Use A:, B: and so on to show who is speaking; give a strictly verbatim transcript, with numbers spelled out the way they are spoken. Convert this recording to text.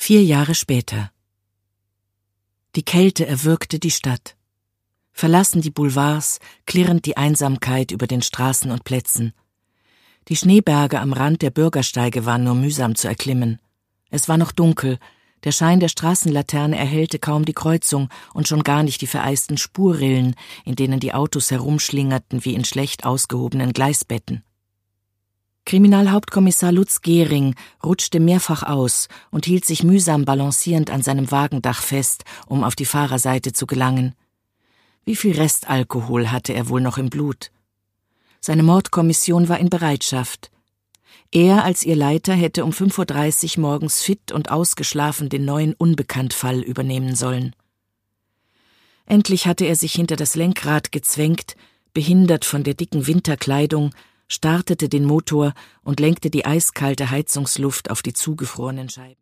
A: Vier Jahre später. Die Kälte erwürgte die Stadt. Verlassen die Boulevards, klirrend die Einsamkeit über den Straßen und Plätzen. Die Schneeberge am Rand der Bürgersteige waren nur mühsam zu erklimmen. Es war noch dunkel, der Schein der Straßenlaterne erhellte kaum die Kreuzung und schon gar nicht die vereisten Spurrillen, in denen die Autos herumschlingerten wie in schlecht ausgehobenen Gleisbetten. Kriminalhauptkommissar Lutz Gehring rutschte mehrfach aus und hielt sich mühsam balancierend an seinem Wagendach fest, um auf die Fahrerseite zu gelangen. Wie viel Restalkohol hatte er wohl noch im Blut? Seine Mordkommission war in Bereitschaft. Er als ihr Leiter hätte um fünf Uhr dreißig morgens fit und ausgeschlafen den neuen Unbekanntfall übernehmen sollen. Endlich hatte er sich hinter das Lenkrad gezwängt, behindert von der dicken Winterkleidung, startete den Motor und lenkte die eiskalte Heizungsluft auf die zugefrorenen Scheiben.